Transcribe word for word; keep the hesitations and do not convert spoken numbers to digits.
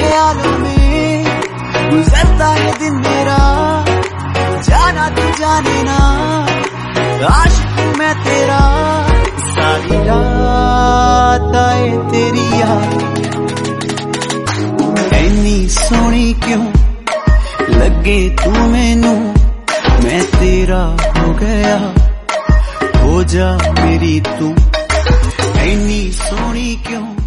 ख्यालों में गुजरता है दिन मेरा, जाना तू जाने ना आशिक हूँ मैं तेरा। सारी रात आए तेरी याद, ऐनी सोनी क्यों लगे तू मैनू, मैं तेरा हो गया, हो जा मेरी तू। ऐनी सोनी क्यों